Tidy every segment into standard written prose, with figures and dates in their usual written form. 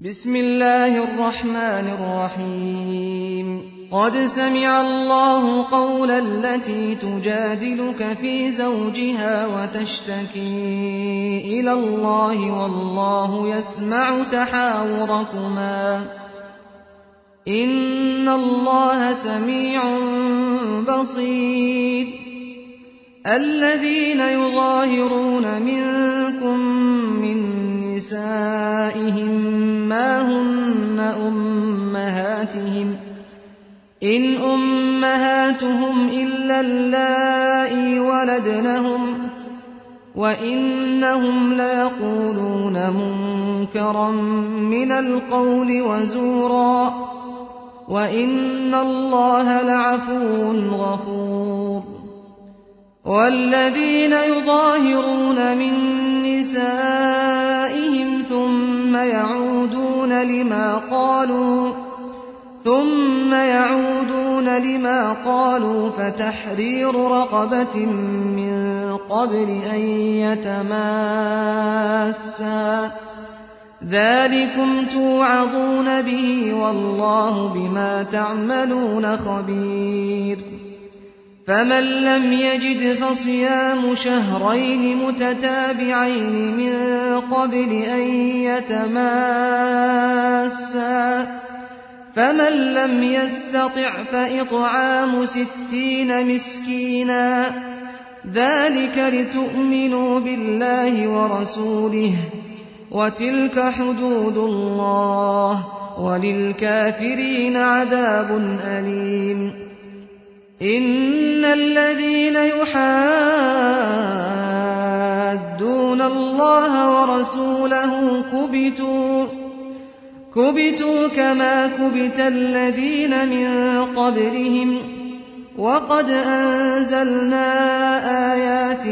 بسم الله الرحمن الرحيم قد سمع الله قول التي تجادلك في زوجها وتشتكي إلى الله والله يسمع تحاوركما إن الله سميع بصير الذين يظاهرون منكم من نسائهم ما هن أمهاتهم إن أمهاتهم إلا اللائي ولدنهم وإنهم ليقولون منكرا من القول وزورا وإن الله لعفو غفور والذين يظاهرون من نسائهم ثم يعودون لما قالوا فتحرير رقبة من قبل أن يتماسا ذلكم توعظون به والله بما تعملون خبير فمن لم يجد فصيام شهرين متتابعين من قبل أن يتماسا فمن لم يستطع فإطعام 60 مسكينا ذلك لتؤمنوا بالله ورسوله وتلك حدود الله وللكافرين عذاب أليم إن الذين يحادون الله ورسوله كبتوا كما كبت الذين من قبلهم وقد أنزلنا آيات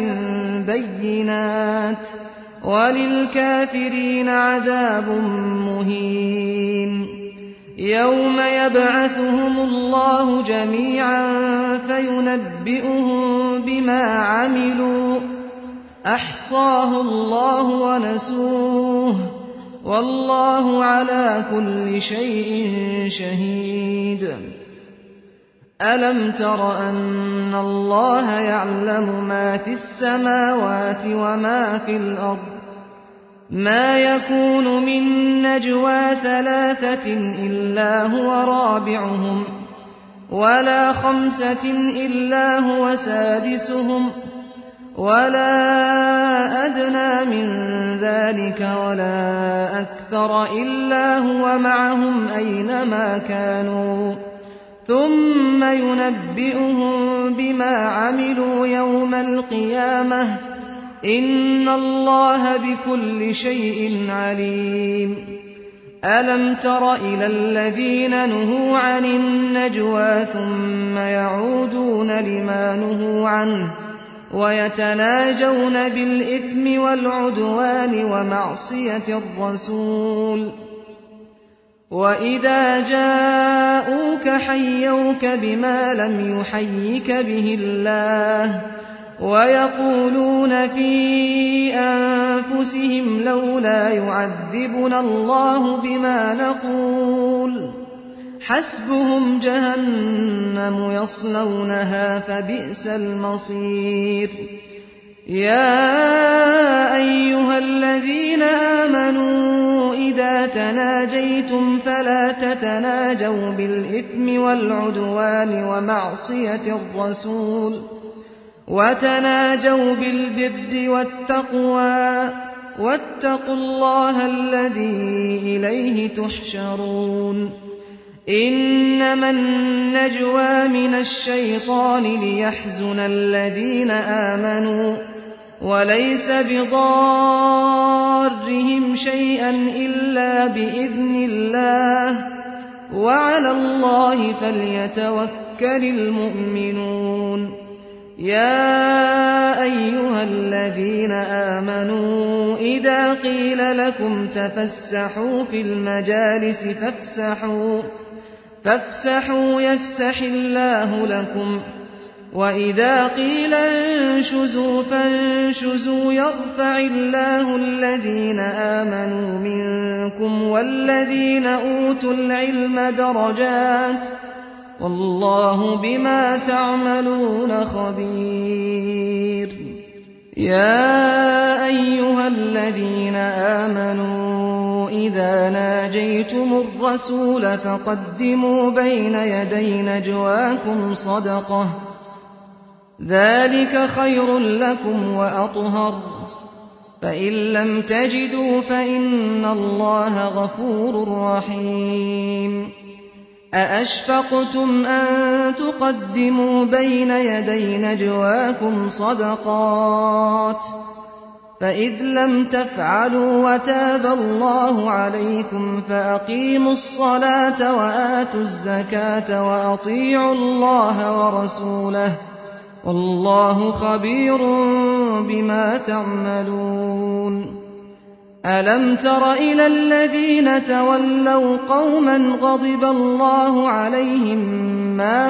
بينات وللكافرين عذاب مهين يوم يبعثهم الله جميعا فينبئهم بما عملوا أحصاه الله ونسوه والله على كل شيء شهيد ألم تر أن الله يعلم ما في السماوات وما في الأرض ما يكون من نجوى 3 إلا هو رابعهم ولا 5 إلا هو سادسهم ولا أدنى من ذلك ولا أكثر إلا هو معهم أينما كانوا ثم ينبئهم بما عملوا يوم القيامة إن الله بكل شيء عليم ألم تر إلى الذين نهوا عن النجوى ثم يعودون لما نهوا عنه ويتناجون بالإثم والعدوان ومعصية الرسول وإذا جاءوك حيوك بما لم يحيك به الله ويقولون في أنفسهم لولا يعذبنا الله بما نقول حسبهم جهنم يصلونها فبئس المصير يا أيها الذين آمنوا إذا تناجيتم فلا تتناجوا بالإثم والعدوان ومعصية الرسول وتناجوا بالبر والتقوى واتقوا الله الذي إليه تحشرون إنما النجوى من الشيطان ليحزن الذين آمنوا وليس بضارهم شيئا إلا بإذن الله وعلى الله فليتوكل المؤمنون يا أيها الذين آمنوا إذا قيل لكم تفسحوا في المجالس فافسحوا يفسح الله لكم وَإِذَا قِيلَ انشُزُوا فَانشُزُوا يَرْفَعِ اللَّهُ الَّذِينَ آمَنُوا مِنكُمْ وَالَّذِينَ أُوتُوا الْعِلْمَ دَرَجَاتٍ ۚ وَاللَّهُ بِمَا تَعْمَلُونَ خَبِيرٌ. يَا أَيُّهَا الَّذِينَ آمَنُوا إِذَا نَاجَيْتُمُ الرَّسُولَ فَقَدِّمُوا بَيْنَ يَدَيْ نَجْوَاكُمْ صَدَقَةً ۚ ذَٰلِكَ خَيْرٌ لَّكُمْ وَأَطْهَرُ ۚ فَإِن لَّمْ تَجِدُوا فَإِنَّ اللَّهَ غَفُورٌ رَّحِيمٌ. أَأَشْفَقْتُمْ أَن تُقَدِّمُوا بَيْنَ يَدَيْ نَجْوَاكُمْ صَدَقَاتٍ ۚ فَإِذْ لَمْ تَفْعَلُوا وَتَابَ اللَّهُ عَلَيْكُمْ فَأَقِيمُوا الصَّلَاةَ وَآتُوا الزَّكَاةَ وَأَطِيعُوا اللَّهَ وَرَسُولَهُ ۚ وَاللَّهُ خَبِيرٌ بِمَا تَعْمَلُونَ. أَلَمْ تَرَ إِلَى الَّذِينَ تَوَلَّوْا قَوْمًا غَضِبَ اللَّهُ عَلَيْهِم مَّا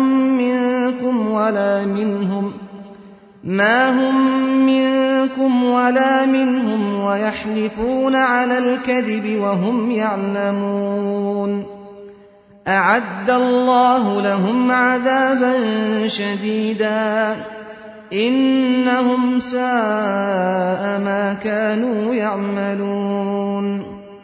هُم مِّنكُمْ وَلَا مِنْهُمْ وَيَحْلِفُونَ عَلَى الْكَذِبِ وَهُمْ يَعْلَمُونَ. أَعَدَّ اللَّهُ لَهُمْ عَذَابًا شَدِيدًا ۖ إِنَّهُمْ سَاءَ مَا كَانُوا يَعْمَلُونَ.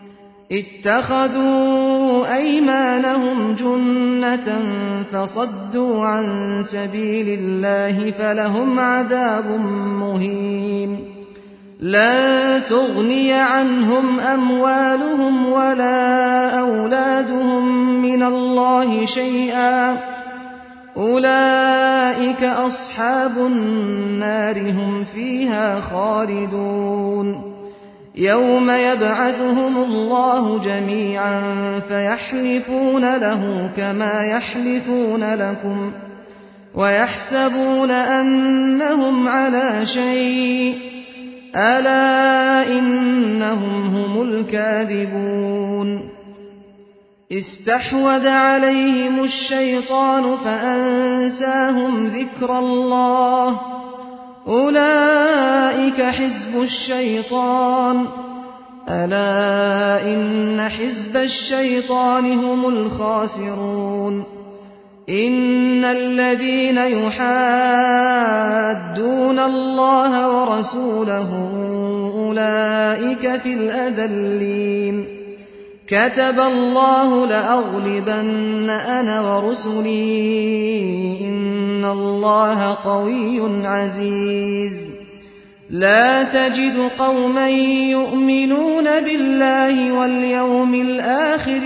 اتَّخَذُوا أَيْمَانَهُمْ جُنَّةً فَصَدُّوا عَن سَبِيلِ اللَّهِ فَلَهُمْ عَذَابٌ مُّهِينٌ. لَّن تُغْنِيَ عَنْهُمْ أَمْوَالُهُمْ وَلَا أَوْلَادُهُم مِّنَ اللَّهِ شَيْئًا ۖ أُولَٰئِكَ أَصْحَابُ النَّارِ ۖ هُمْ فِيهَا خَالِدُونَ. يَوْمَ يَبْعَثُهُمُ اللَّهُ جَمِيعًا فَيَحْلِفُونَ لَهُ كَمَا يَحْلِفُونَ لَكُمْ وَيَحْسَبُونَ أَنَّهُمْ عَلَىٰ شَيْءٍ ۚ أَلَا إِنَّهُمْ هُمُ الْكَاذِبُونَ. اسْتَحْوَذَ عَلَيْهِمُ الشَّيْطَانُ فَأَنسَاهُمْ ذِكْرَ اللَّهِ ۚ أُولَٰئِكَ حِزْبُ الشَّيْطَانِ ۚ أَلَا إِنَّ حِزْبَ الشَّيْطَانِ هُمُ الْخَاسِرُونَ. إِنَّ الَّذِينَ يُحَادُّونَ اللَّهَ وَرَسُولَهُ أُولَٰئِكَ فِي الْأَذَلِّينَ. كَتَبَ اللَّهُ لَأَغْلِبَنَّ أَنَا وَرُسُلِي ۚ إِنَّ اللَّهَ قَوِيٌّ عَزِيزٌ. لَّا تَجِدُ قَوْمًا يُؤْمِنُونَ بِاللَّهِ وَالْيَوْمِ الْآخِرِ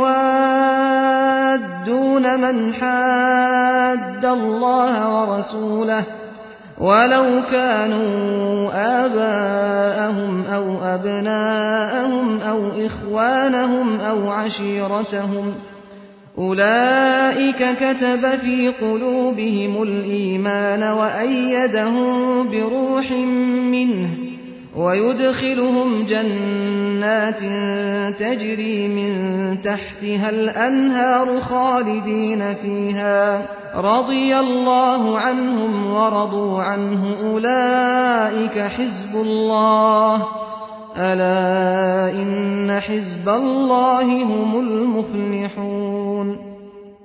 يُوَادُّونَ مَنْ حَادَّ اللَّهَ وَرَسُولَهُ وَلَوْ كَانُوا آبَاءَهُمْ أَوْ أَبْنَاءَهُمْ أَوْ إِخْوَانَهُمْ أَوْ عَشِيرَتَهُمْ ۚ أُولَٰئِكَ كَتَبَ فِي قُلُوبِهِمُ الْإِيمَانَ وَأَيَّدَهُم بِرُوحٍ مِّنْهُ وَيُدْخِلُهُمْ جَنَّاتٍ تَجْرِي مِن تَحْتِهَا الْأَنْهَارُ خَالِدِينَ فِيهَا ۚ رَضِيَ اللَّهُ عَنْهُمْ وَرَضُوا عَنْهُ ۚ أُولَٰئِكَ حِزْبُ اللَّهِ ۚ أَلَا إِنَّ حِزْبَ اللَّهِ هُمُ الْمُفْلِحُونَ.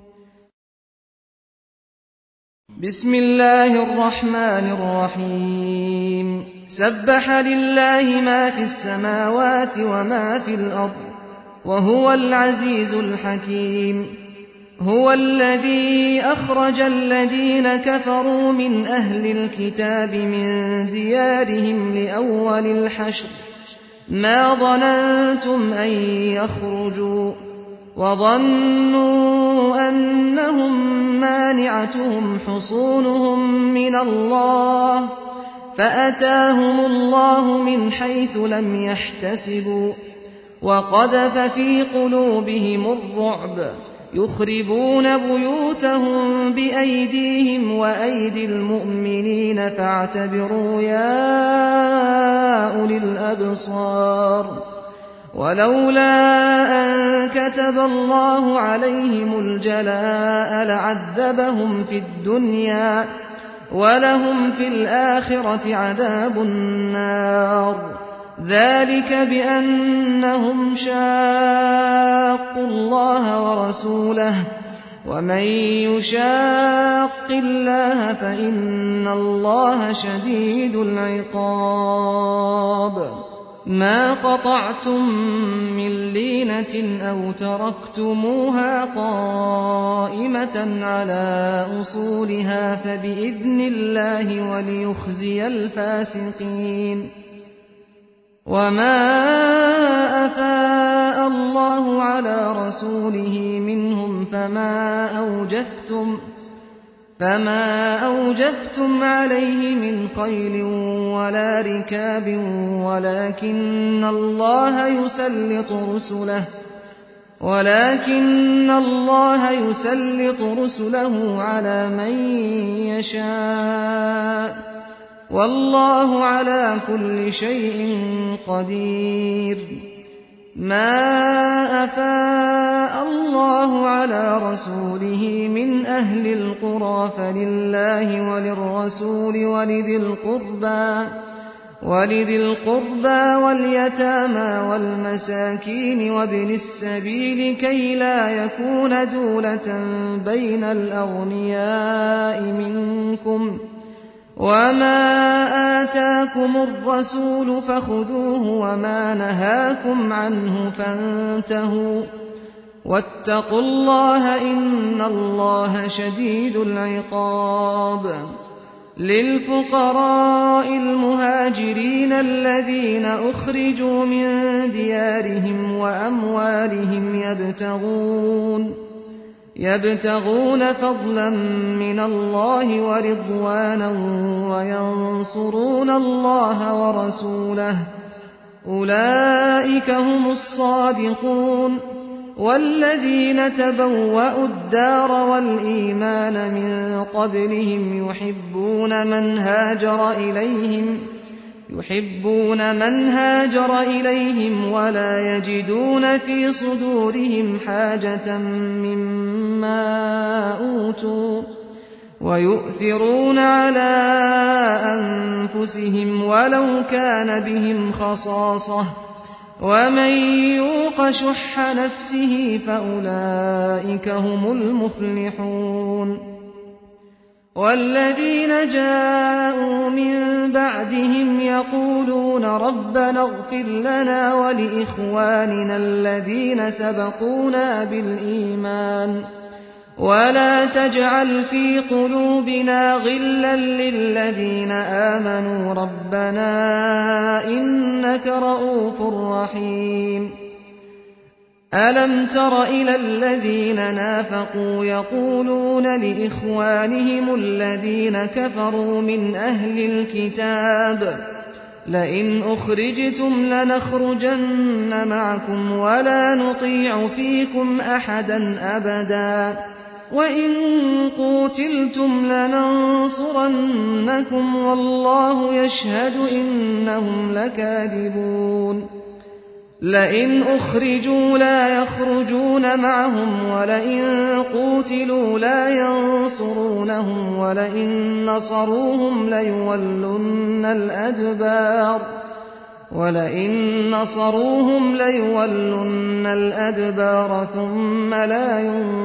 بسم الله الرحمن الرحيم. سبح لله ما في السماوات وما في الأرض وهو العزيز الحكيم. هو الذي أخرج الذين كفروا من أهل الكتاب من ديارهم لأول الحشر ما ظننتم أن يخرجوا وظنوا أنهم مانعتهم حصونهم من الله فأتاهم الله من حيث لم يحتسبوا وقذف في قلوبهم الرعب يخربون بيوتهم بأيديهم وأيدي المؤمنين فاعتبروا يا أولي الأبصار. ولولا أن كتب كتب الله عليهم الجلاء لعذبهم في الدنيا ولهم في الآخرة عذاب النار ذلك بأنهم شاقوا الله ورسوله ومن يشاق الله فإن الله شديد العقاب ما قطعتم من لينة أو تركتموها قائمة على أصولها فبإذن الله وليخزي الفاسقين وما أفاء الله على رسوله منهم فما أوجفتم عليه من خيل ولا ركاب ولكن الله يسلط رسله على من يشاء والله على كل شيء قدير ما أفاء الله على رسوله من أهل القرى فلله وللرسول ولذي القربى واليتامى والمساكين وابن السبيل كي لا يكون دولة بين الأغنياء منكم وما آتاكم الرسول فخذوه وما نهاكم عنه فانتهوا واتقوا الله إن الله شديد العقاب للفقراء المهاجرين الذين أخرجوا من ديارهم وأموالهم يبتغون فضلا من الله ورضوانا وينصرون الله ورسوله أولئك هم الصادقون والذين تبوأوا الدار والإيمان من قبلهم يحبون من هاجر إليهم ولا يجدون في صدورهم حاجة مما أوتوا ويؤثرون على أنفسهم ولو كان بهم خصاصة ومن يوق شح نفسه فأولئك هم المفلحون والذين جاءوا من بعدهم يقولون ربنا اغفر لنا ولإخواننا الذين سبقونا بالإيمان ولا تجعل في قلوبنا غلا للذين آمنوا ربنا إنك رءوف رحيم ألم تر إلى الذين نافقوا يقولون لإخوانهم الذين كفروا من أهل الكتاب لئن أخرجتم لنخرجن معكم ولا نطيع فيكم أحدا أبدا وإن قوتلتم لننصرنكم والله يشهد إنهم لكاذبون لئن أخرجوا لا يخرجون معهم ولئن قوتلوا لا ينصرونهم ولئن نصروهم ليولن الأدبار ثم لا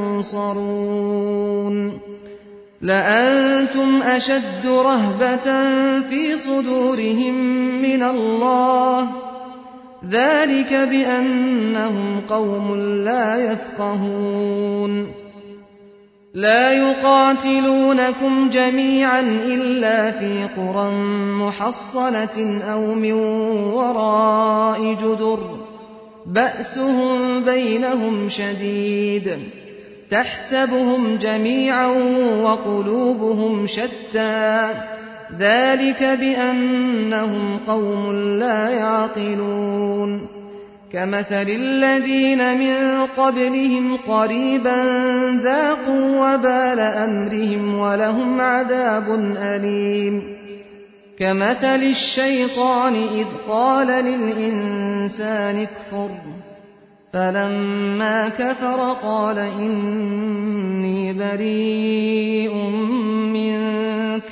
ينصرون لأنتم أشد رهبة في صدورهم من الله ذلك بأنهم قوم لا يفقهون لا يقاتلونكم جميعا إلا في قرى محصنة أو من وراء جدر بأسهم بينهم شديد تحسبهم جميعا وقلوبهم شتى ذلك بأنهم قوم لا يعقلون كمثل الذين من قبلهم قريبا ذاقوا وبال أمرهم ولهم عذاب أليم كمثل الشيطان إذ قال للإنسان اكفر فَلَمَّا كَفَرَ قَالَ إِنِّي بَرِيءٌ مِّنكَ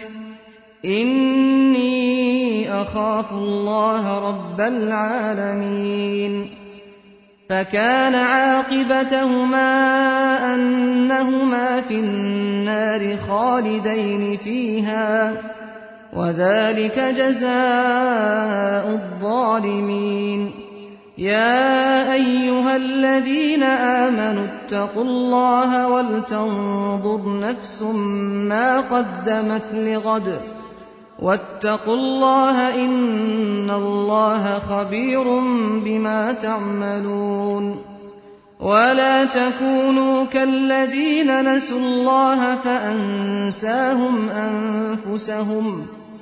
إِنِّي أَخَافُ اللَّهَ رَبَّ الْعَالَمِينَ فَكَانَ عَاقِبَتَهُمَا أَنَّهُمَا فِي النَّارِ خَالِدَيْنِ فِيهَا ۚ وَذَٰلِكَ جَزَاءُ الظَّالِمِينَ يَا أَيُّهَا الَّذِينَ آمَنُوا اتَّقُوا اللَّهَ وَلْتَنظُرْ نَفْسٌ مَّا قَدَّمَتْ لِغَدٍ ۖ وَاتَّقُوا اللَّهَ ۚ إِنَّ اللَّهَ خَبِيرٌ بِمَا تَعْمَلُونَ وَلَا تَكُونُوا كَالَّذِينَ نَسُوا اللَّهَ فَأَنسَاهُمْ أَنفُسَهُمْ ۚ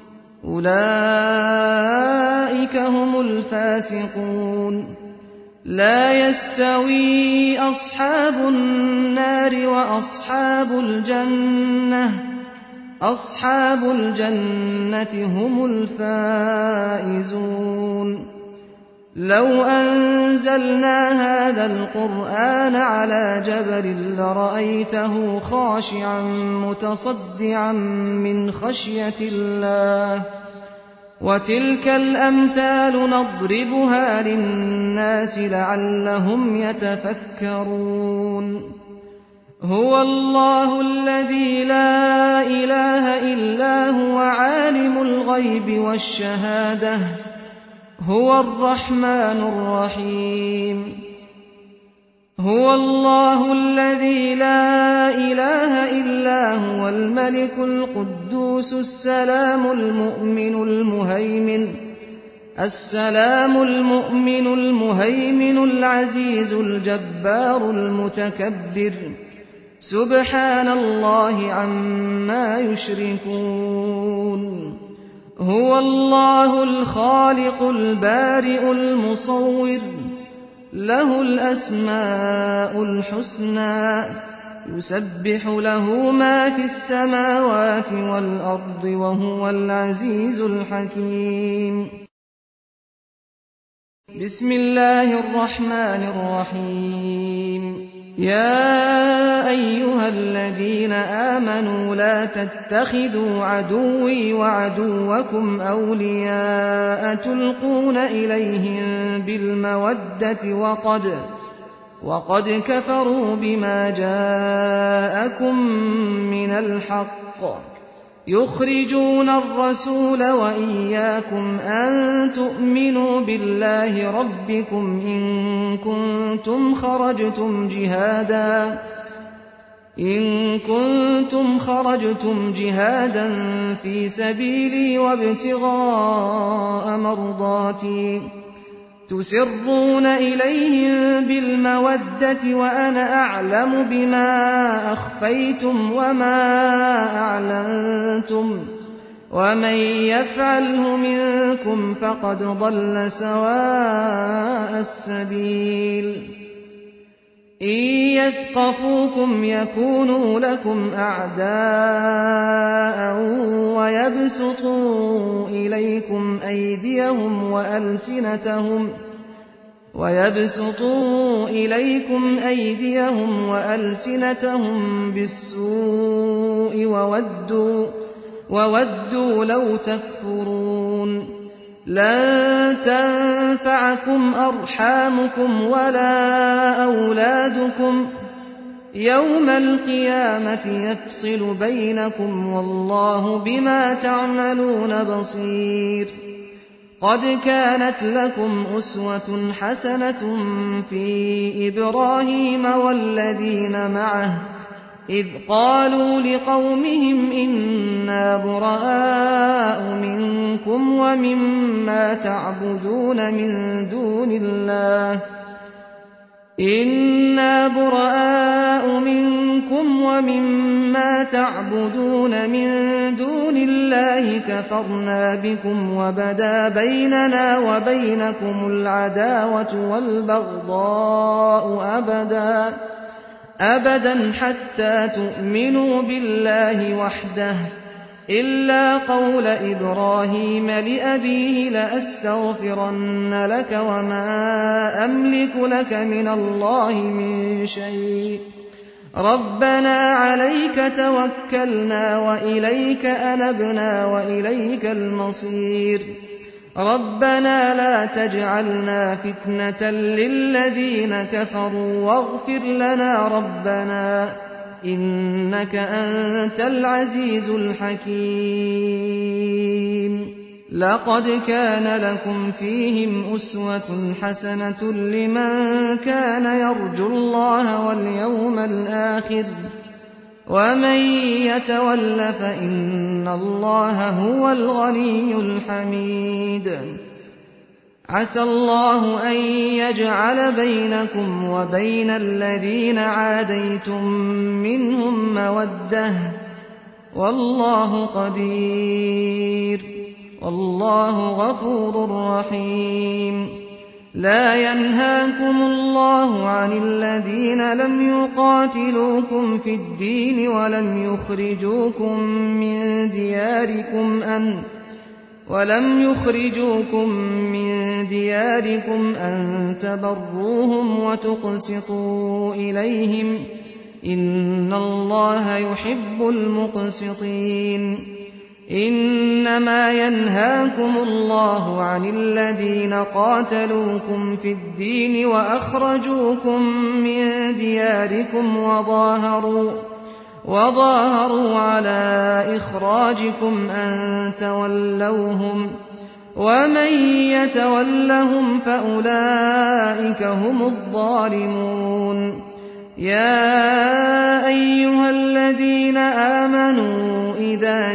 أُولَٰئِكَ هُمُ الْفَاسِقُونَ لَا يَسْتَوِي أَصْحَابُ النَّارِ وَأَصْحَابُ الْجَنَّةِ ۚ أَصْحَابُ الْجَنَّةِ هُمُ الْفَائِزُونَ لَوْ أَنزَلْنَا هَٰذَا الْقُرْآنَ عَلَىٰ جَبَلٍ لَّرَأَيْتَهُ خَاشِعًا مُّتَصَدِّعًا مِّنْ خَشْيَةِ اللَّهِ ۚ وَتِلْكَ الْأَمْثَالُ نَضْرِبُهَا لِلنَّاسِ لَعَلَّهُمْ يَتَفَكَّرُونَ هُوَ اللَّهُ الَّذِي لَا إِلَٰهَ إِلَّا هُوَ عَالِمُ الْغَيْبِ وَالشَّهَادَةِ ۖ هُوَ الرَّحْمَٰنُ الرَّحِيمُ هُوَ اللَّهُ الَّذِي لَا إِلَٰهَ إِلَّا هُوَ الْمَلِكُ الْقُدُّوسُ السَّلَامُ الْمُؤْمِنُ الْمُهَيْمِنُ الْعَزِيزُ الْجَبَّارُ الْمُتَكَبِّرُ سُبْحَانَ اللَّهِ عَمَّا يُشْرِكُونَ هُوَ اللَّهُ الْخَالِقُ الْبَارِئُ الْمُصَوِّرُ لَهُ الْأَسْمَاءُ الْحُسْنَىٰ يُسَبِّحُ لَهُ مَا فِي السَّمَاوَاتِ وَالْأَرْضِ ۖ وَهُوَ الْعَزِيزُ الْحَكِيمُ بسم الله الرحمن الرحيم يا أيها الذين آمنوا لا تتخذوا عدوي وعدوكم أولياء تلقون إليهم بالمودة وقد كفروا بما جاءكم من الحق يخرجون الرسول وإياكم أن تؤمنوا بالله ربكم إن كنتم خرجتم جهادا في سبيلي وابتغاء مرضاتي تسرون إليهم بالمودة وأنا أعلم بما أخفيتم وما أعلنتم ومن يفعله منكم فقد ضل سواء السبيل إن يثقفوكم يكونوا لكم أعداء ويبسطوا إليكم أيديهم وألسنتهم بالسوء وودوا لو تكفرون لن تنفعكم أرحامكم ولا أولادكم يوم القيامة يفصل بينكم والله بما تعملون بصير قد كانت لكم أسوة حسنة في إبراهيم والذين معه إذ قالوا لقومهم إنا براء منكم ومما تعبدون من دون الله كفرنا بكم وبدا بيننا وبينكم العداوة والبغضاء أبدا حتى تؤمنوا بالله وحده إِلَّا قَوْلَ إِبْرَاهِيمَ لِأَبِيهِ لَأَسْتَغْفِرَنَّ لَكَ وَمَا أَمْلِكُ لَكَ مِنَ اللَّهِ مِن شَيْءٍ رَبَّنَا عَلَيْكَ تَوَكَّلْنَا وَإِلَيْكَ أَنَبْنَا وَإِلَيْكَ الْمَصِيرُ رَبَّنَا لَا تَجْعَلْنَا فِتْنَةً لِّلَّذِينَ كَفَرُوا وَاغْفِرْ لَنَا رَبَّنَا إِنَّكَ أَنتَ الْعَزِيزُ الْحَكِيمُ لَقَدْ كَانَ لَكُمْ فِيهِمْ أُسْوَةٌ حَسَنَةٌ لِّمَن كَانَ يَرْجُو اللَّهَ وَالْيَوْمَ الْآخِرَ ۚ وَمَن يَتَوَلَّ فَإِنَّ اللَّهَ هُوَ الْغَنِيُّ الْحَمِيدُ عَسَى اللَّهُ أَن يَجْعَلَ بَيْنَكُمْ وَبَيْنَ الَّذِينَ عَادَيْتُم مِّنْهُم مَّوَدَّةً ۚ وَاللَّهُ قَدِيرٌ ۚ وَاللَّهُ غَفُورٌ رَّحِيمٌ لَا يَنْهَاكُمُ اللَّهُ عَنِ الَّذِينَ لَمْ يُقَاتِلُوكُمْ فِي الدِّينِ وَلَمْ يُخْرِجُوكُم مِّن دِيَارِكُمْ أَن تَبَرُّوهُمْ وَتُقْسِطُوا إِلَيْهِمْ ۚ إِنَّ اللَّهَ يُحِبُّ الْمُقْسِطِينَ إِنَّمَا يَنْهَاكُمُ اللَّهُ عَنِ الَّذِينَ قَاتَلُوكُمْ فِي الدِّينِ وَأَخْرَجُوكُم مِّن دِيَارِكُمْ وَظَاهَرُوا عَلَىٰ إِخْرَاجِكُمْ أَن تَوَلَّوْهُمْ ۚ وَمَن يَتَوَلَّهُمْ فَأُولَٰئِكَ هُمُ الظَّالِمُونَ يَا أَيُّهَا الَّذِينَ آمَنُوا إِذَا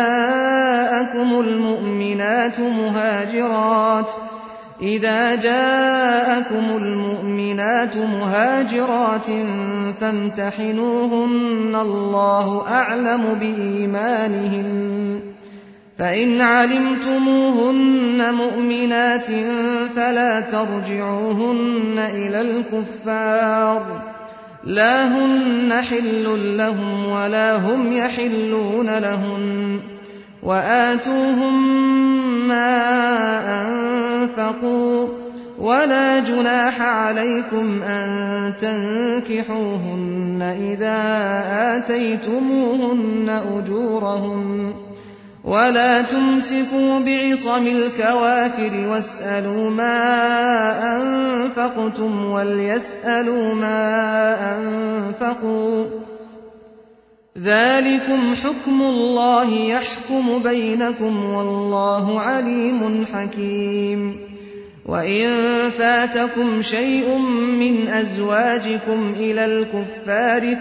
جَاءَكُمُ الْمُؤْمِنَاتُ مُهَاجِرَاتٍ فَامْتَحِنُوهُنَّ ۖ اللَّهُ أَعْلَمُ بِإِيمَانِهِنَّ ۖ فَإِنْ عَلِمْتُمُوهُنَّ مُؤْمِنَاتٍ فَلَا تَرْجِعُوهُنَّ إِلَى الْكُفَّارِ ۖ لَا هُنَّ حِلٌّ لَّهُمْ وَلَا هُمْ يَحِلُّونَ لَهُنَّ ۖ وَآتُوهُم مَّا أَنفَقُوا ۚ وَلَا جُنَاحَ عَلَيْكُمْ أَن تَنكِحُوهُنَّ إِذَا آتَيْتُمُوهُنَّ أُجُورَهُنَّ ۚ وَلَا تُمْسِكُوا بِعِصَمِ الْكَوَافِرِ وَاسْأَلُوا مَا أَنفَقْتُمْ وَلْيَسْأَلُوا مَا أَنفَقُوا ۚ ذَٰلِكُمْ حُكْمُ اللَّهِ يَحْكُمُ بَيْنَكُمْ ۚ وَاللَّهُ عَلِيمٌ حَكِيمٌ وَإِن فَاتَكُمْ شَيْءٌ مِّنْ أَزْوَاجِكُمْ إِلَى الْكُفَّارِ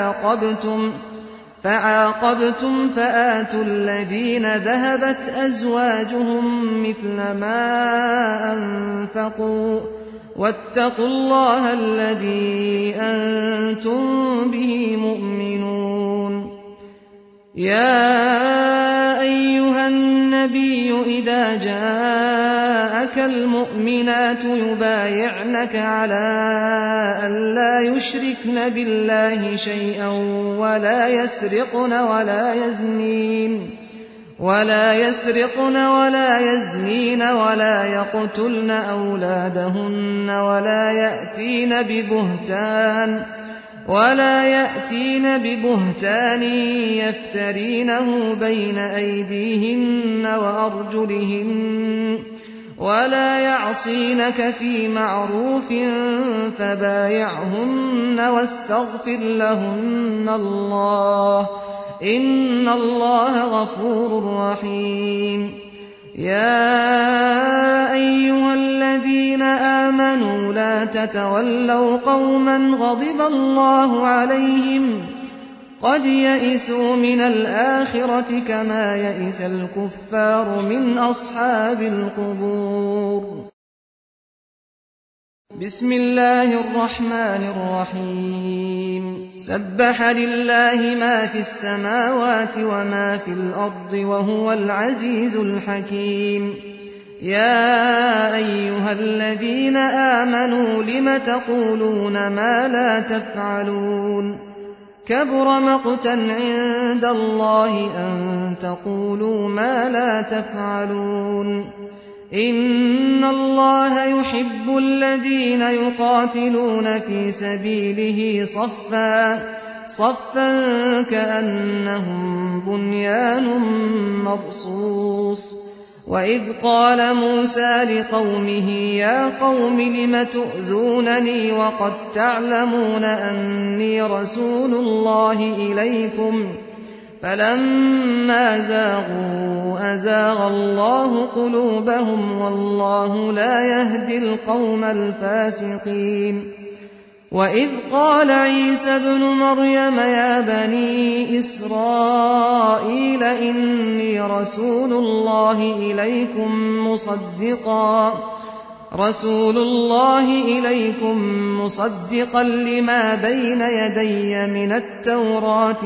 فَعَاقَبْتُمْ فَآتُوا الَّذِينَ ذَهَبَتْ أَزْوَاجُهُم مِّثْلَ مَا أَنفَقُوا ۚ وَاتَّقُوا اللَّهَ الَّذِي أَنتُم بِهِ مُؤْمِنُونَ يَا أَيُّهَا النَّبِيُّ إِذَا جَاءَكَ الْمُؤْمِنَاتُ يُبَايِعْنَكَ عَلَىٰ أَن لَّا يُشْرِكْنَ بِاللَّهِ شَيْئًا وَلَا يَسْرِقْنَ وَلَا يَزْنِينَ وَلَا يَقْتُلْنَ أَوْلَادَهُنَّ وَلَا يَأْتِينَ بِبُهْتَانٍ يَفْتَرِينَهُ بَيْنَ أَيْدِيهِنَّ وَأَرْجُلِهِنَّ وَلَا يَعْصِينَكَ فِي مَعْرُوفٍ فَبَايِعْهُنَّ وَاسْتَغْفِرْ لَهُنَّ اللَّهَ ۖ إِنَّ اللَّهَ غَفُورٌ رَّحِيمٌ يَا أَيُّهَا الَّذِينَ آمَنُوا لَا تَتَوَلَّوْا قَوْمًا غَضِبَ اللَّهُ عَلَيْهِمْ قَدْ يَئِسُوا مِنَ الْآخِرَةِ كَمَا يَئِسَ الْكُفَّارُ مِنْ أَصْحَابِ الْقُبُورِ بسم الله الرحمن الرحيم سبح لله ما في السماوات وما في الأرض وهو العزيز الحكيم يا أيها الذين آمنوا لم تقولون ما لا تفعلون كبر مقتا عند الله أن تقولوا ما لا تفعلون إن الله يحب الذين يقاتلون في سبيله صفا كأنهم بنيان مرصوص وإذ قال موسى لقومه يا قوم لم تؤذونني وقد تعلمون أني رسول الله إليكم فلما زاغوا أزاغ الله قلوبهم والله لا يهدي القوم الفاسقين وإذ قال عيسى ابن مريم يا بني إسرائيل إني رسول الله إليكم مصدقا لما بين يدي من التوراة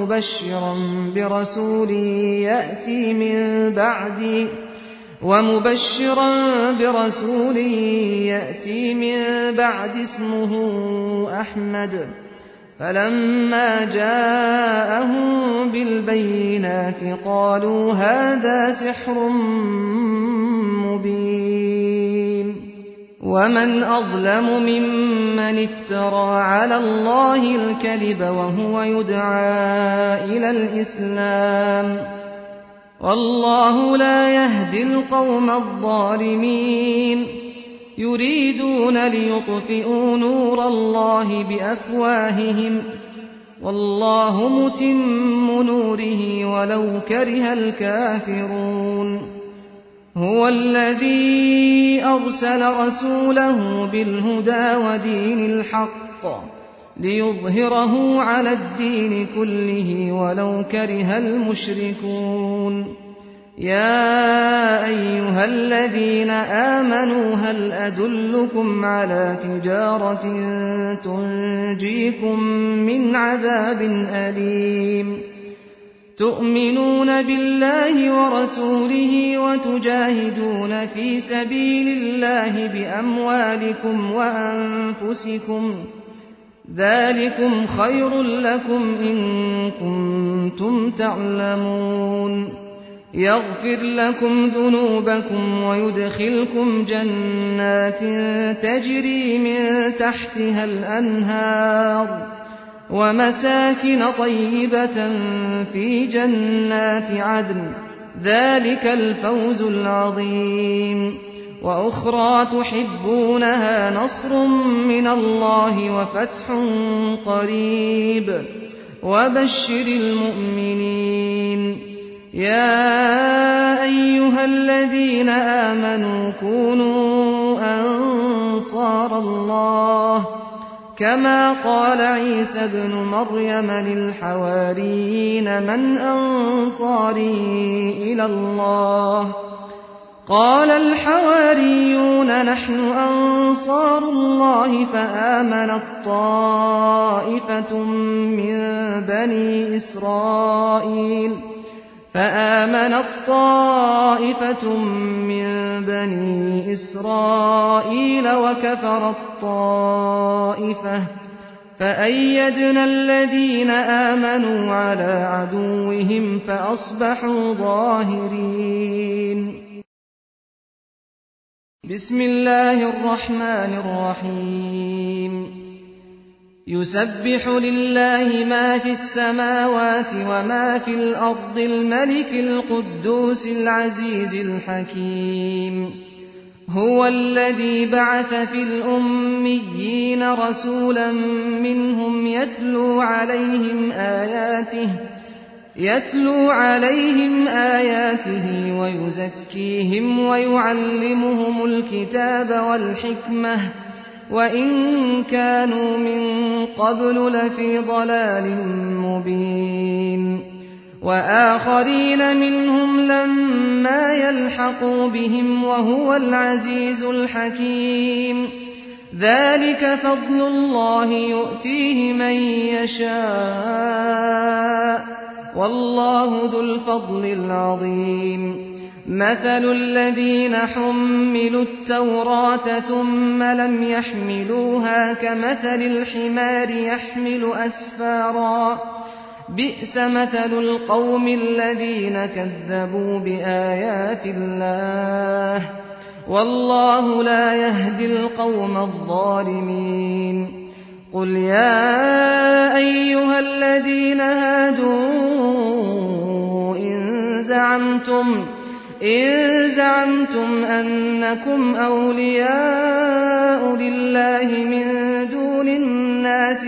ومبشرا برسول يأتي من بعد اسمه أحمد فلما جاءهم بالبينات قالوا هذا سحر مبين ومن أظلم ممن افترى على الله الكذب وهو يدعى إلى الإسلام والله لا يهدي القوم الظالمين يريدون ليطفئوا نور الله بأفواههم والله متم نوره ولو كره الكافرون هو الذي أرسل رسوله بالهدى ودين الحق ليظهره على الدين كله ولو كره المشركون يا أيها الذين آمنوا هل أدلكم على تجارة تنجيكم من عذاب أليم تؤمنون بالله ورسوله وتجاهدون في سبيل الله بأموالكم وأنفسكم ذلكم خير لكم إن كنتم تعلمون يغفر لكم ذنوبكم ويدخلكم جنات تجري من تحتها الأنهار ومساكن طيبة في جنات عدن ذلك الفوز العظيم وأخرى تحبونها نصر من الله وفتح قريب وبشر المؤمنين يا أيها الذين آمنوا كونوا أنصار الله كما قال عيسى ابن مريم للحواريين من أنصاري إلى الله قال الحواريون نحن أنصار الله فآمنت طائفة من بني إسرائيل وكفرت طائفة فأيدنا الذين آمنوا على عدوهم فأصبحوا ظاهرين بسم الله الرحمن الرحيم يسبح لله ما في السماوات وما في الأرض الملك القدوس العزيز الحكيم هو الذي بعث في الأميين رسولا منهم يتلو عليهم آياته ويزكيهم ويعلمهم الكتاب والحكمة وإن كانوا من قبل لفي ضلال مبين وآخرين منهم لما يلحقوا بهم وهو العزيز الحكيم ذلك فضل الله يؤتيه من يشاء والله ذو الفضل العظيم مَثَلُ الَّذِينَ حُمِّلُوا التَّوْرَاةَ ثُمَّ لَمْ يَحْمِلُوهَا كَمَثَلِ الْحِمَارِ يَحْمِلُ أَسْفَارًا ۚ بِئْسَ مَثَلُ الْقَوْمِ الَّذِينَ كَذَّبُوا بِآيَاتِ اللَّهِ ۚ وَاللَّهُ لَا يَهْدِي الْقَوْمَ الظَّالِمِينَ قُلْ يَا أَيُّهَا الَّذِينَ هَادُوا إِن زَعَمْتُمْ أَنَّكُمْ أَوْلِيَاءُ لِلَّهِ مِن دُونِ النَّاسِ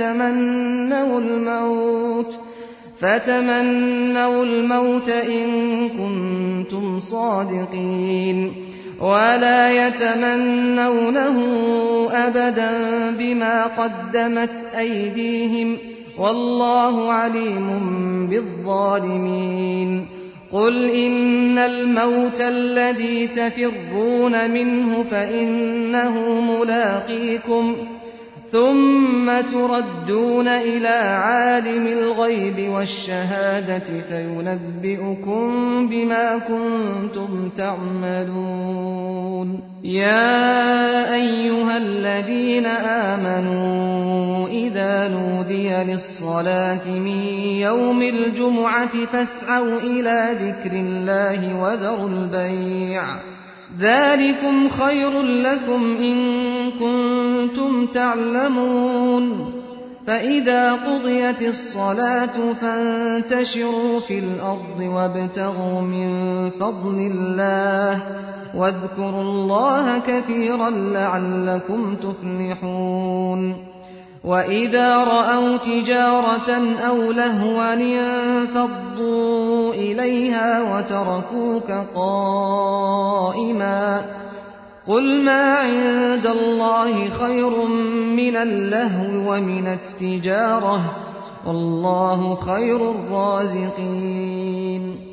فَتَمَنَّوُا الْمَوْتَ إِن كُنتُمْ صَادِقِينَ وَلَا يَتَمَنَّوْنَهُ أَبَدًا بِمَا قَدَّمَتْ أَيْدِيهِمْ ۚ وَاللَّهُ عَلِيمٌ بِالظَّالِمِينَ قُلْ إِنَّ الْمَوْتَ الَّذِي تَفِرُّونَ مِنْهُ فَإِنَّهُ مُلَاقِيكُمْ ۖ ثُمَّ تُرَدُّونَ إِلَىٰ عَالِمِ الْغَيْبِ وَالشَّهَادَةِ فَيُنَبِّئُكُم بِمَا كُنتُمْ تَعْمَلُونَ يَا أَيُّهَا الَّذِينَ آمَنُوا إِذَا نُودِيَ لِلصَّلَاةِ مِن يَوْمِ الْجُمُعَةِ فَاسْعَوْا إِلَىٰ ذِكْرِ اللَّهِ وَذَرُوا الْبَيْعَ ۚ ذَٰلِكُمْ خَيْرٌ لَّكُمْ إِن كُنتُمْ تعلمون فَإِذَا قُضِيَتِ الصَّلَاةُ فَانتَشِرُوا فِي الْأَرْضِ وَابْتَغُوا مِن فَضْلِ اللَّهِ وَاذْكُرُوا اللَّهَ كَثِيرًا لَّعَلَّكُمْ تُفْلِحُونَ وَإِذَا رَأَوْا تِجَارَةً أَوْ لَهْوًا انفَضُّوا إِلَيْهَا وَتَرَكُوكَ قَائِمًا ۚ قُلْ مَا عِندَ اللَّهِ خَيْرٌ مِّنَ اللَّهْوِ وَمِنَ التِّجَارَةِ ۚ وَاللَّهُ خَيْرُ الرَّازِقِينَ.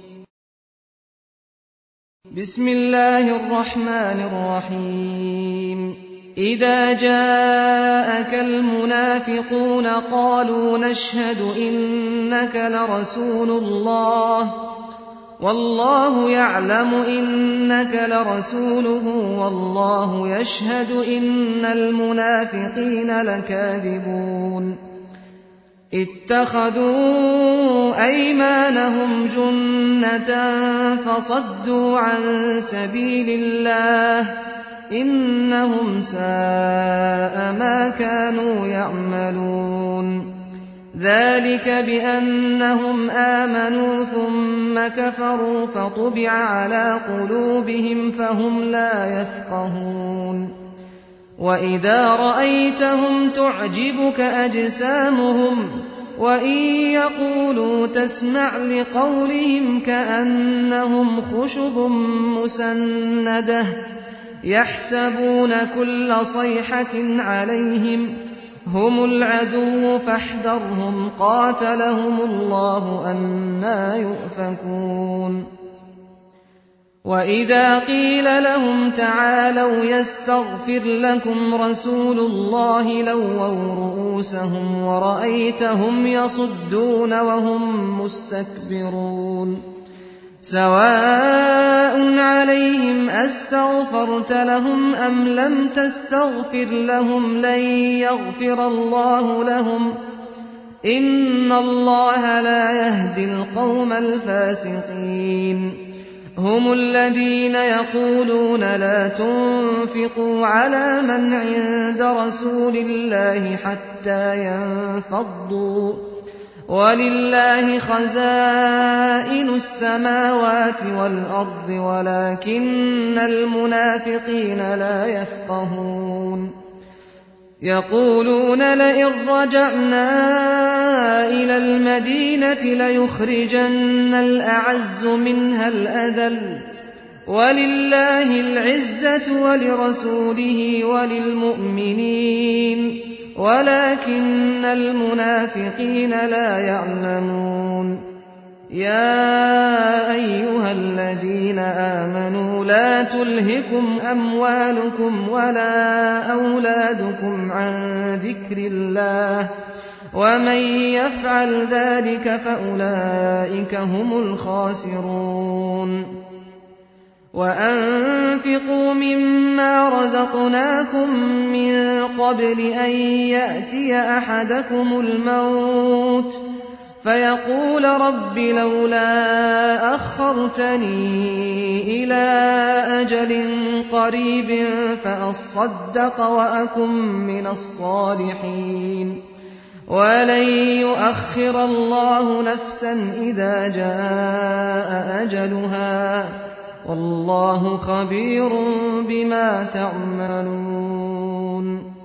بسم الله الرحمن الرحيم إذا جاءك المنافقون قالوا نشهد إنك لرسول الله والله يعلم إنك لرسوله والله يشهد إن المنافقين لكاذبون اتخذوا أيمانهم جنة فصدوا عن سبيل الله إنهم ساء ما كانوا يعملون ذلك بأنهم آمنوا ثم كفروا فطبع على قلوبهم فهم لا يفقهون وإذا رأيتهم تعجبك أجسامهم وإن يقولوا تسمع لقولهم كأنهم خشب مسندة يحسبون كل صيحة عليهم هم العدو فاحذرهم قاتلهم الله أنى يؤفكون وإذا قيل لهم تعالوا يستغفر لكم رسول الله لووا رؤوسهم ورأيتهم يصدون وهم مستكبرون سواء عليهم أستغفرت لهم أم لم تستغفر لهم لن يغفر الله لهم إن الله لا يهدي القوم الفاسقين هم الذين يقولون لا تنفقوا على من عند رسول الله حتى ينفضوا ولله خزائن السماوات والأرض ولكن المنافقين لا يفقهون يقولون لئن رجعنا إلى المدينة ليخرجن الأعز منها الأذل ولله العزة ولرسوله وللمؤمنين ولكن المنافقين لا يعلمون يا أيها الذين آمنوا لا تلهكم أموالكم ولا أولادكم عن ذكر الله ومن يفعل ذلك فأولئك هم الخاسرون وَأَنفِقُوا مِمَّا رَزَقْنَاكُم مِّن قَبْلِ أَن يَأْتِيَ أَحَدَكُمُ الْمَوْتُ فَيَقُولَ رَبِّ لَوْلَا أَخَّرْتَنِي إِلَىٰ أَجَلٍ قَرِيبٍ فَأَصَّدَّقَ وَأَكُن مِّنَ الصَّالِحِينَ وَلَن يُؤَخِّرَ اللَّهُ نَفْسًا إِذَا جَاءَ أَجَلُهَا ۚ وَاللَّهُ خَبِيرٌ بِمَا تَعْمَلُونَ.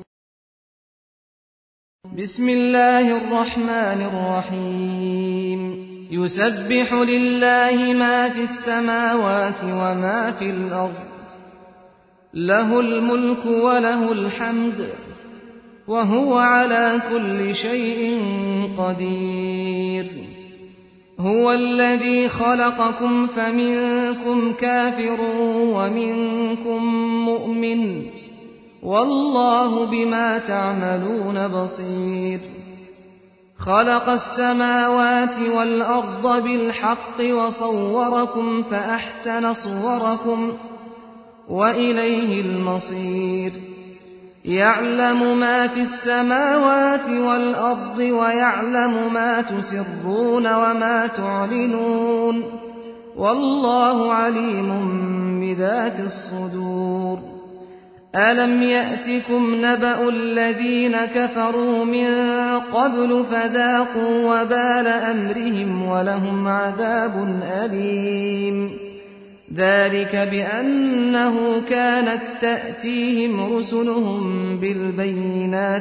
بسم الله الرحمن الرحيم. يسبح لله ما في السماوات وما في الأرض، له الملك وله الحمد، وهو على كل شيء قدير. هو الذي خلقكم فمنكم كافر ومنكم مؤمن، والله بما تعملون بصير. خلق السماوات والأرض بالحق وصوركم فأحسن صوركم وإليه المصير. يعلم ما في السماوات والأرض ويعلم ما تسرون وما تعلنون، والله عليم بذات الصدور. ألم يأتكم نبأ الذين كفروا من قبل فذاقوا وبال أمرهم ولهم عذاب أليم. ذلك بأنه كانت تأتيهم رسلهم بالبينات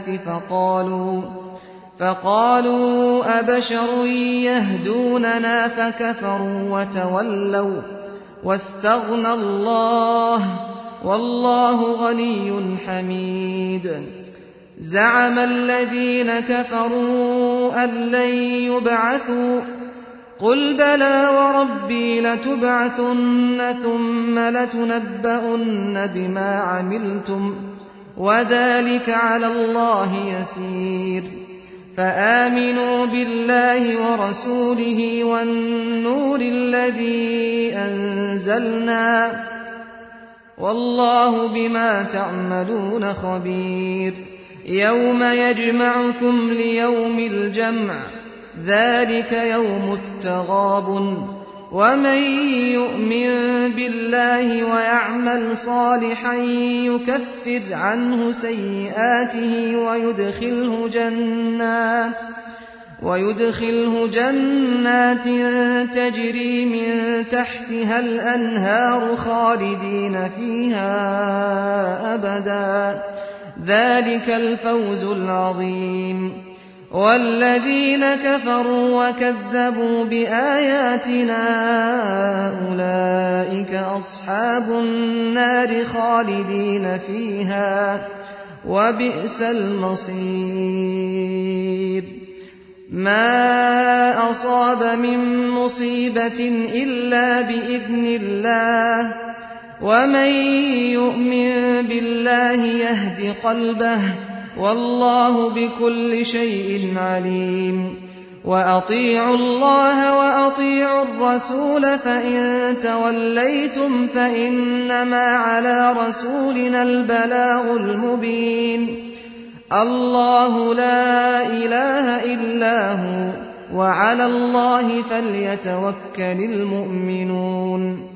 فقالوا أبشر يهدوننا فكفروا وتولوا واستغنى الله، والله غني حميد. زعم الذين كفروا أن لن يبعثوا، قل بلى وربي لتبعثن ثم لتنبؤن بما عملتم، وذلك على الله يسير. فآمنوا بالله ورسوله والنور الذي أنزلنا، والله بما تعملون خبير. يوم يجمعكم ليوم الجمع، ذلك يوم التغابن. ومن يؤمن بالله ويعمل صالحا يكفر عنه سيئاته ويدخله جنات تجري من تحتها الأنهار خالدين فيها أبدا، ذلك الفوز العظيم. والذين كفروا وكذبوا بآياتنا أولئك أصحاب النار خالدين فيها، وبئس المصير. ما أصاب من مصيبة إلا بإذن الله، ومن يؤمن بالله يهد قلبه، والله بكل شيء عليم. وأطيعوا الله وأطيعوا الرسول، فإن توليتم فإنما على رسولنا البلاغ المبين. الله لا إله إلا هو، وعلى الله فليتوكل المؤمنون.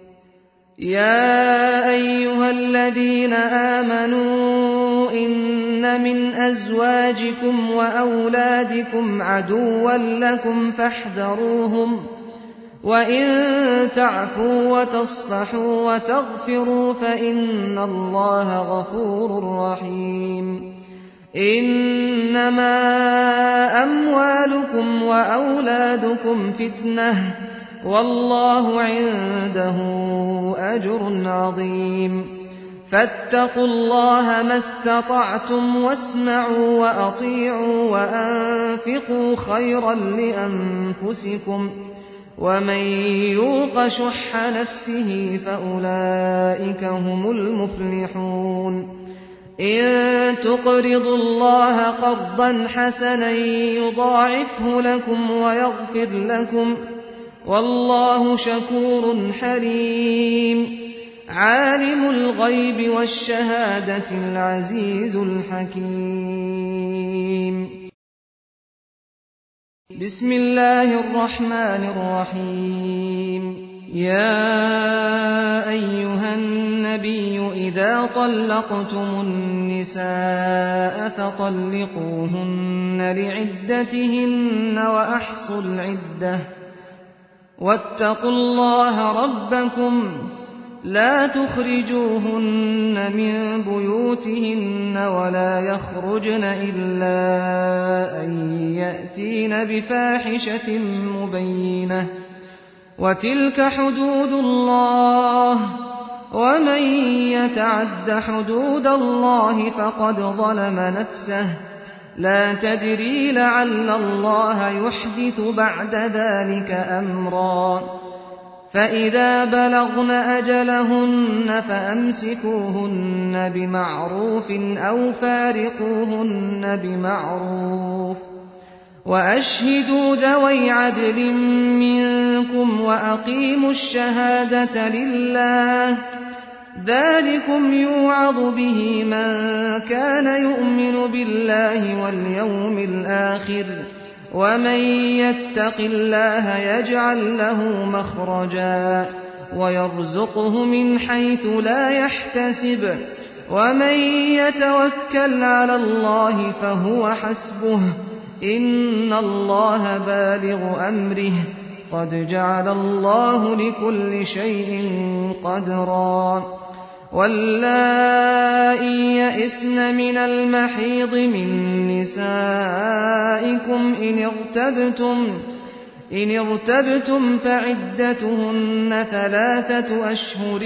يا أيها الذين آمنوا إن من أزواجكم وأولادكم عدوا لكم فاحذروهم، وإن تعفوا وتصفحوا وتغفروا فإن الله غفور رحيم. إنما أموالكم وأولادكم فتنة، والله عنده أجر عظيم. فاتقوا الله ما استطعتم، واسمعوا وأطيعوا وأنفقوا خيرا لأنفسكم، ومن يوق شح نفسه فأولئك هم المفلحون. إن تقرضوا الله قرضا حسنا يضاعفه لكم ويغفر لكم، والله شكور حليم. عالم الغيب والشهادة العزيز الحكيم. بسم الله الرحمن الرحيم. يا أيها النبي إذا طلقتم النساء فطلقوهن لعدتهن وأحصوا العدة واتقوا الله ربكم لا تخرجوهن من بيوتهن ولا يخرجن إلا أن يأتين بفاحشة مبينة وتلك حدود الله ومن يتعد حدود الله فقد ظلم نفسه لا تدري لعل الله يحدث بعد ذلك أمرا فإذا بلغن أجلهن فأمسكوهن بمعروف أو فارقوهن بمعروف وأشهدوا ذوي عدل منكم وأقيموا الشهادة لله ذلكم يوعظ به من كان يؤمن بالله واليوم الآخر ومن يتق الله يجعل له مخرجا ويرزقه من حيث لا يحتسب ومن يتوكل على الله فهو حسبه إن الله بالغ أمره قد جعل الله لكل شيء قدرا واللائي يئسن من المحيض من نسائكم إن ارتبتم فعدتهن 3 أشهر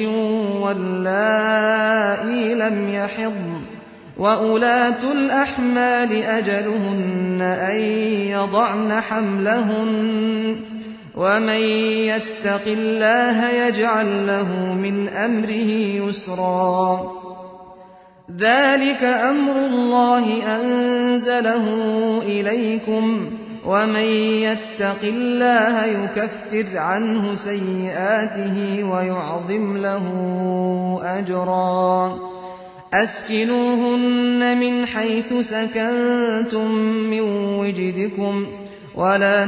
واللائي لم يحضن وأولاة الأحمال أجلهن أن يضعن حملهن ومن يتق الله يجعل له من أمره يسرا ذلك أمر الله أنزله إليكم ومن يتق الله يكفر عنه سيئاته ويعظم له أجرا أسكنوهن من حيث سكنتم من وجدكم ولا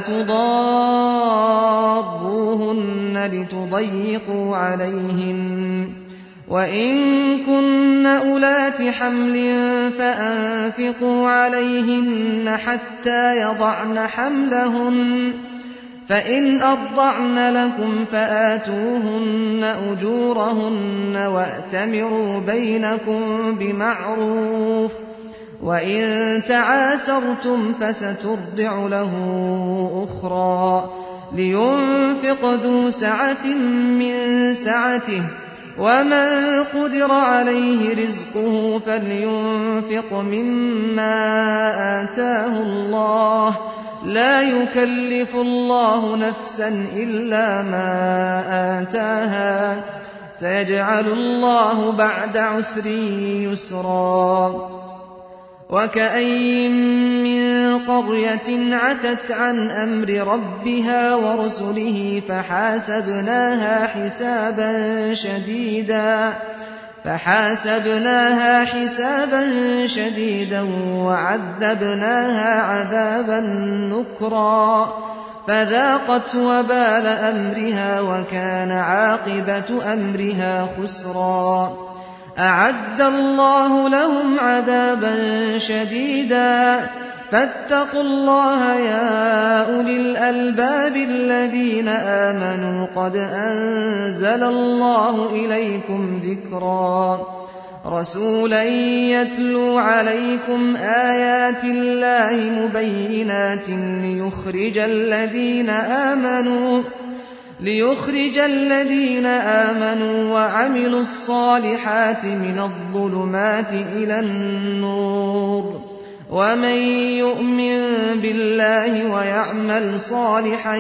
تضاروهن لتضيقوا عليهن وإن كن أولات حمل فأنفقوا عليهن حتى يضعن حملهن فإن أرضعن لكم فآتوهن أجورهن وأتمروا بينكم بمعروف وإن تعاسرتم فسترضع له أخرى لينفق ذو سعة من سعته ومن قدر عليه رزقه فلينفق مما آتاه الله لا يكلف الله نفسا إلا ما آتاها سيجعل الله بعد عسر يسرا وكأين من قرية عتت عن أمر ربها ورسله فحاسبناها حسابا شديدا وعذبناها عذابا نكرا فذاقت وبال أمرها وكان عاقبة أمرها خسرا أعد الله لهم عذابا شديدا فاتقوا الله يا أولي الألباب الذين آمنوا قد أنزل الله إليكم ذكرا رسولا يتلو عليكم آيات الله مبينات ليخرج الذين آمنوا وعملوا الصالحات من الظلمات إلى النور ومن يؤمن بالله ويعمل صالحا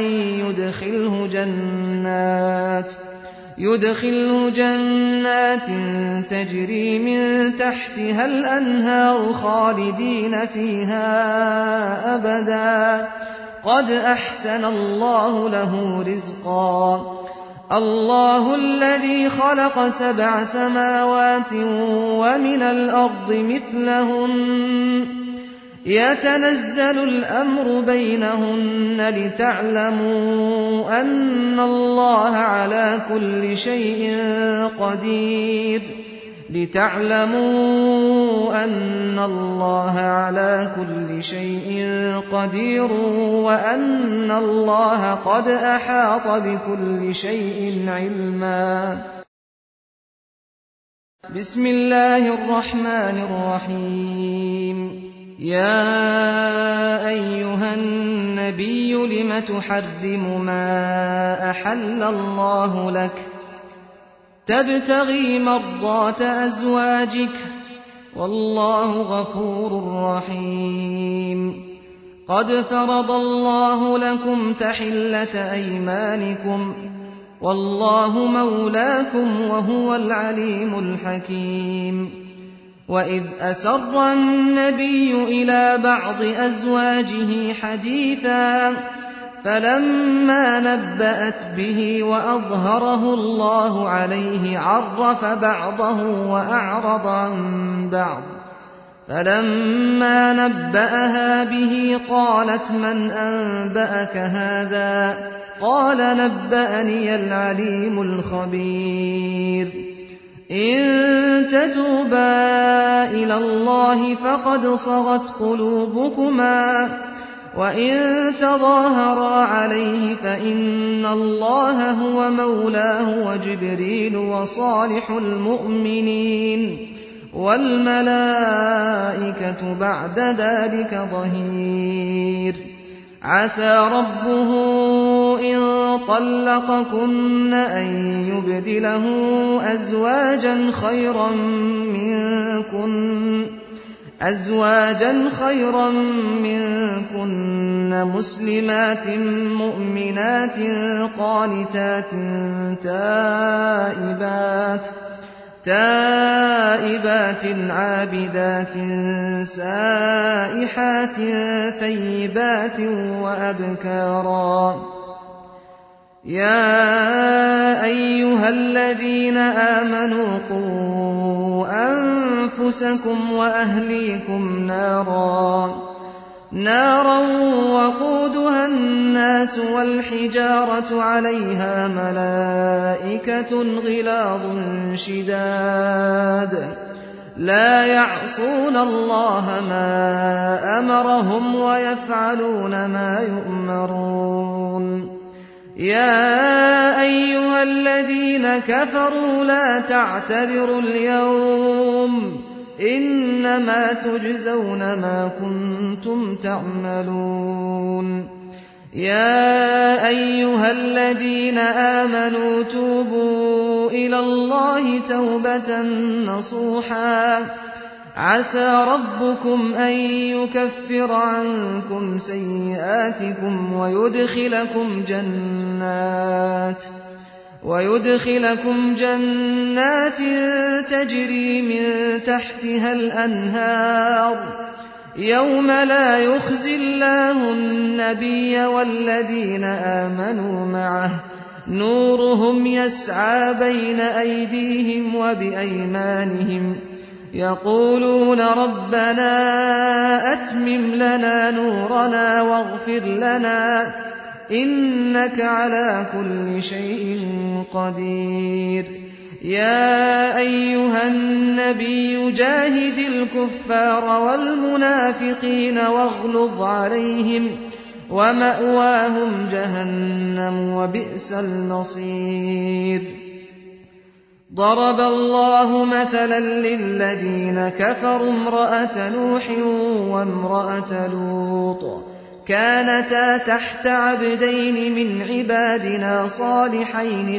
يدخله جنات تجري من تحتها الأنهار خالدين فيها أبدا قد أحسن الله له رزقا الله الذي خلق 7 سماوات ومن الأرض مثلهن يتنزل الأمر بينهن لتعلموا أن الله على كل شيء قدير وأن الله قد أحاط بكل شيء علما. بسم الله الرحمن الرحيم. يا أيها النبي لم تحرم ما أحل الله لك تبتغي مرضات أزواجك والله غفور رحيم. قد فرض الله لكم تحلة أيمانكم والله مولاكم وهو العليم الحكيم. وإذ أسر النبي إلى بعض أزواجه حديثا فلما نبأت به وأظهره الله عليه عرف بعضه وأعرض عن بعض. فلما نبأها به قالت من أنبأك هذا؟ قال نبأني العليم الخبير. إن تتوبا إلى الله فقد صغت قلوبكما وإن تظاهرا عليه فإن الله هو مولاه وجبريل وصالح المؤمنين والملائكة بعد ذلك ظهير. عسى ربه إن طلقكن أن يبدله أزواجا خيرا منكن مسلمات مؤمنات قانتات تائبات عابدات سائحات ثيبات وأبكارا. يا أيها الذين آمنوا قوا أنفسكم وأهليكم نارا وقودها الناس والحجارة عليها ملائكة غلاظ شداد لا يعصون الله ما أمرهم ويفعلون ما يؤمرون. يا أيها الذين كفروا لا تعتذروا اليوم إنما تجزون ما كنتم تعملون. يا أيها الذين آمنوا توبوا إلى الله توبة نصوحا عسى ربكم أن يكفر عنكم سيئاتكم ويدخلكم جنات تجري من تحتها الأنهار يوم لا يخزي الله النبي والذين آمنوا معه نورهم يسعى بين أيديهم وبأيمانهم يقولون ربنا أتمم لنا نورنا واغفر لنا إنك على كل شيء قدير. يا أيها النبي جاهد الكفار والمنافقين واغلظ عليهم ومأواهم جهنم وبئس المصير. ضرب الله مثلا للذين كفروا امرأة نوح وامرأة لوط كانتا تحت عبدين من عبادنا صالحين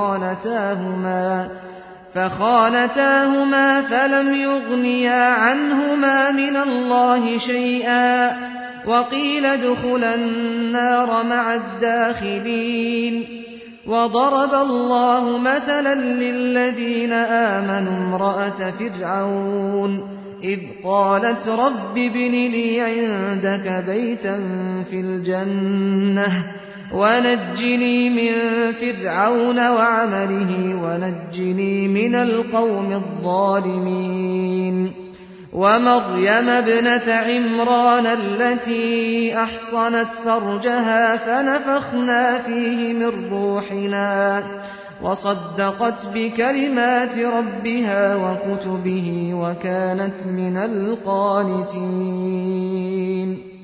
فخانتاهما فلم يغنيا عنهما من الله شيئا وقيل ادخلا النار مع الداخلين. وضرب الله مثلا للذين آمنوا امرأة فرعون إذ قالت رب ابن لي عندك بيتا في الجنة ونجني من فرعون وعمله ونجني من القوم الظالمين ومريم ابنة عمران التي أحصنت فرجها فنفخنا فيه من روحنا وصدقت بكلمات ربها وكتبه وكانت من القانتين